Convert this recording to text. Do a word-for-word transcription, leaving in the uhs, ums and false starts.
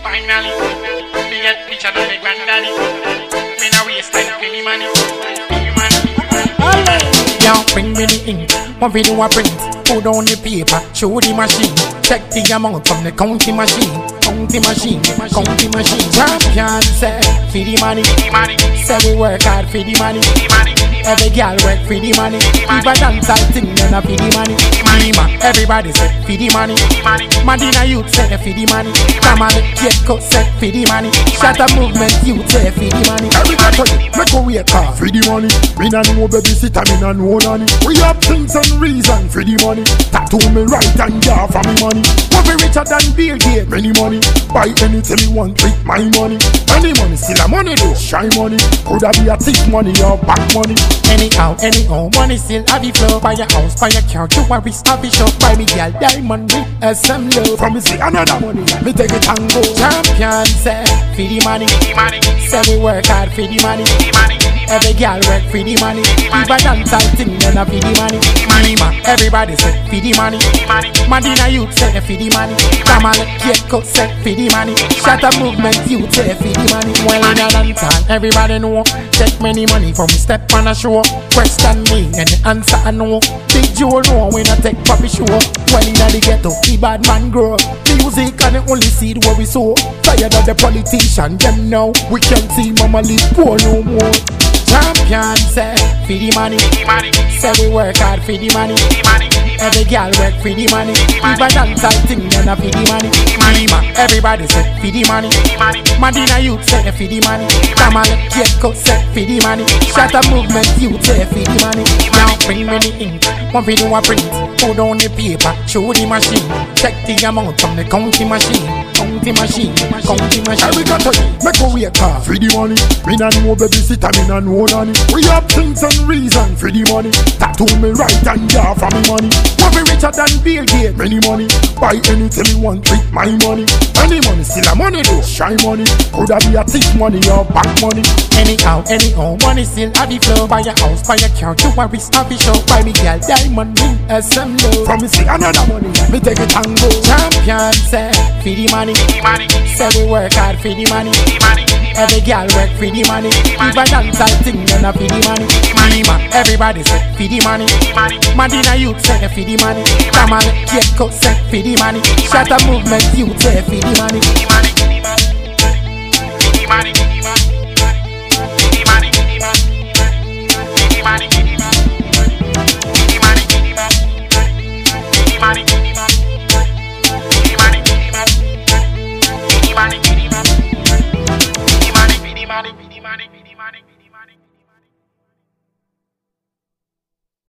Finally, me get picture of the granddaddy. Me now waste time for me money. Me money. Yo, bring me the ink. One video I print. Put on the paper. Show the machine. Check the amount from the counting machine. Counting machine. Counting machine. Champion say for the money. Say we work hard for the money. Every girl work for the money. If I dance I think then I for the money. Everybody say for the money. Madina youth say for the money. Come on, get cut say for the money. Shut up movement youth say for the money. Everybody make a wait car for the money. Me nah know babysitter, me nah know nanny. We have things and reason for the money. Tattoo me right and jaw for me money. What be richer than Bill Gates? Many money. Buy anything me want with my money. Any money still a money though. Shy money. Coulda be a thick money or back money. Anyhow, anyhow, money still have it flow. Buy your house, buy your car, you want risk have it show. Buy me girl diamond with S M low. From me see another money, me take it and go. Champion say for the money. Say we work hard for the money. Every girl work for the money. If I dance I think then I for the money. Everybody say for the money. Madina youth say for the money. Come on, get cut say for the money. Shut up movement youth say for the money. Well in a dance everybody know. Take many money from step on a show. Question me and the answer I know. Big Joe know when I take puppy show. Well in the ghetto, the bad man grow. Music and the only seed where we sow. Tired of the politician, them now. We can't see mama live poor no more. Champion say for the money. Say we work hard for the money. Every girl work for the money. If I dance I think then I for the money. Everybody say for the money. Madina youth say for the money. Come on, get cut say for the money. Shut up movement youth say for the money. Now bring me the ink. One video I print. Put on the paper. Show the machine. Check the amount from the counting machine. Counting machine. Counting machine. Everybody make a wait car for the money. Me nah know babysitter, me nah know nanny. We have things and reason for the money. Tattoo me right and jaw for me money. What be richer than Bill Gates? Many money. Buy anything me want with my money. Any money still a money though. Shy money. Coulda be a thick money or back money. Anyhow, anyhow, money still have it flow. Buy your house, buy your car, you want risk have it show. Buy me girl diamond ring S M low. From me see another money, me take it and go. Champion say for the money. Say we work hard for the money. Every girl work for the money. If I dance I think then I for the money. Everybody say for the money. Madina youth say for the money. Come on, get cut say for the money. Shut up movement youth say for the money. Money, money, money, money.